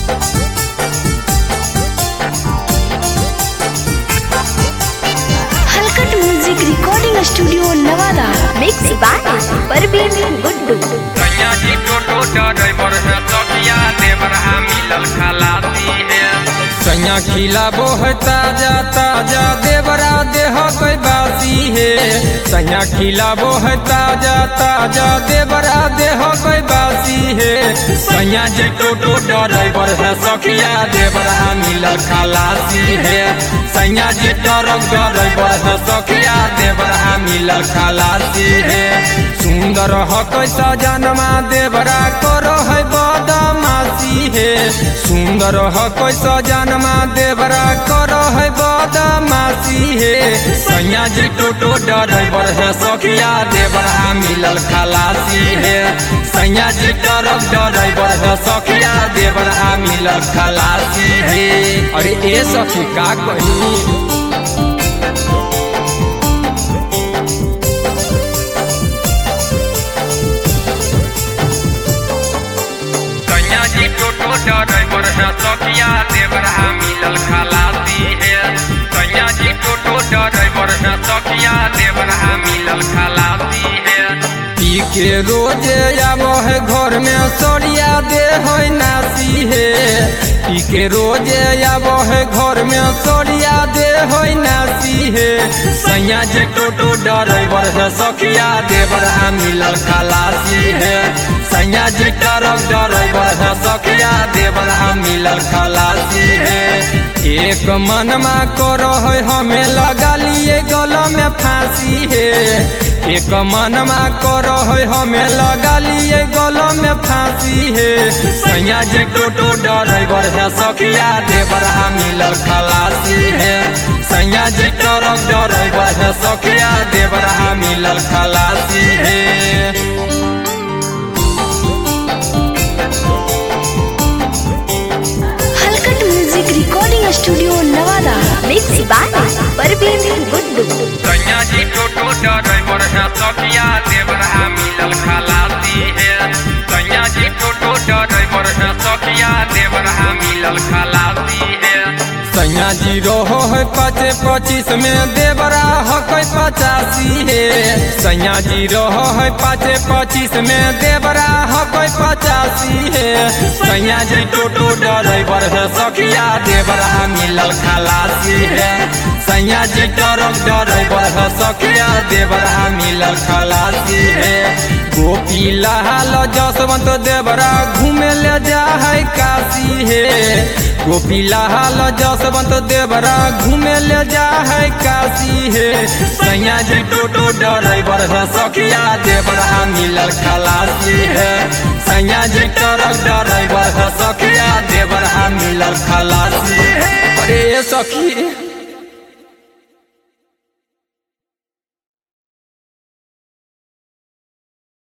हलकट music recording studio Nawada mix by Parveen Guddu. कन्या जी टोटो driver है सखिया देवर मिलल खलासी है। सैया खिलाबो है ताजा ताजा देवरा देह कोई बासी है। सैया खिलाबो है ताजा ताजा देवरा देह कोई बासी है। सैया जी टोटो ड्राइवर है सखिया देवरा मिलल खलासी है। सैया जी ट्रक ड्राइवर है सखिया देवरा मिलल खलासी है। सुंदर हो कैसा जनमा देवरा करो है बदमाशी है। सुंदर हो कैसा जनमा देवरा करो है बदमाशी है। सैया जी टोटो ड्राइवर है सखिया देवरा मिलल खलासी है। सैया जी ट्रक ड्राइवर है सखिया देवरा मिलल खलासी है। अरे ए सखी का कही ड्राइवर है सखिया देवरा मिलल खलासी है। सैया जी टोटो ड्राइवर है सखिया देवरा मिलल खलासी है। पी के रोज आबो है घर में सरिया दे है नासी है। पी के रोज आबो है घर में सरिया दे है नासी है। सैया जी टोटो ड्राइवर है सखिया देवरा मिलल खलासी है। सैया जी ट्रक ड्राइवर है सखिया देवरा मिलल खलासी है। एक मनमा करो है हमें लगा लिए गला में फांसी है। एक मनमा करो है हमें लगा लिए गला में फांसी है। सैया जी टोटो ड्राइवर है सखिया देवरा मिलल खलासी है। सैया जी ट्रक ड्राइवर है सखिया देवरा मिलल खलासी है। Recording studio Nawada mix by Parveen Guddu. कन्या जी टोटो ड्राइवर है सखिया देवरा मिलल खलासी है। कन्या जी टोटो ड्राइवर है सखिया देवरा मिलल खलासी है। सैया जी रहो है 25 में देवरा हो कोई 85 है। सैया जी रहो है 25 में देवरा हो कोई 85 है। सैया जी टोटो ड्राइवर है सखिया देवरा मिलल खलासी है। सैया जी ट्रक ड्राइवर है सखिया देवरा मिलल खलासी है। गोपी लाल जसवंत देवरा घूमे ले जा है काशी है। गोपी लाल जसवंत देवरा घूमे ले जा है काशी है। सैया जी टोटो ड्राइवर है सखिया देवरा मिलल खलासी है। सैया जी ट्रक ड्राइवर है सखिया देवरा मिलल खलासी है। अरे सखी